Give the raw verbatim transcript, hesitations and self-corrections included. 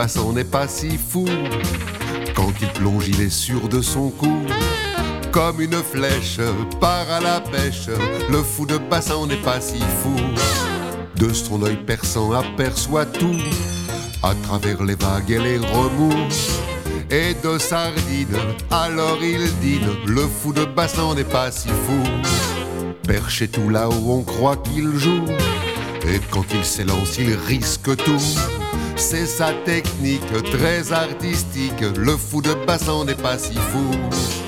bassin n'est pas si fou. Quand il plonge, il est sûr de son coup. Comme une flèche part à la pêche, le fou de bassin n'est pas si fou. De son œil perçant aperçoit tout, à travers les vagues et les remous. Et de sardines, alors il dîne, le fou de bassin n'est pas si fou. Perché tout là-haut, on croit qu'il joue, et quand il s'élance, il risque tout. C'est sa technique très artistique, le fou de bassin n'est pas si fou.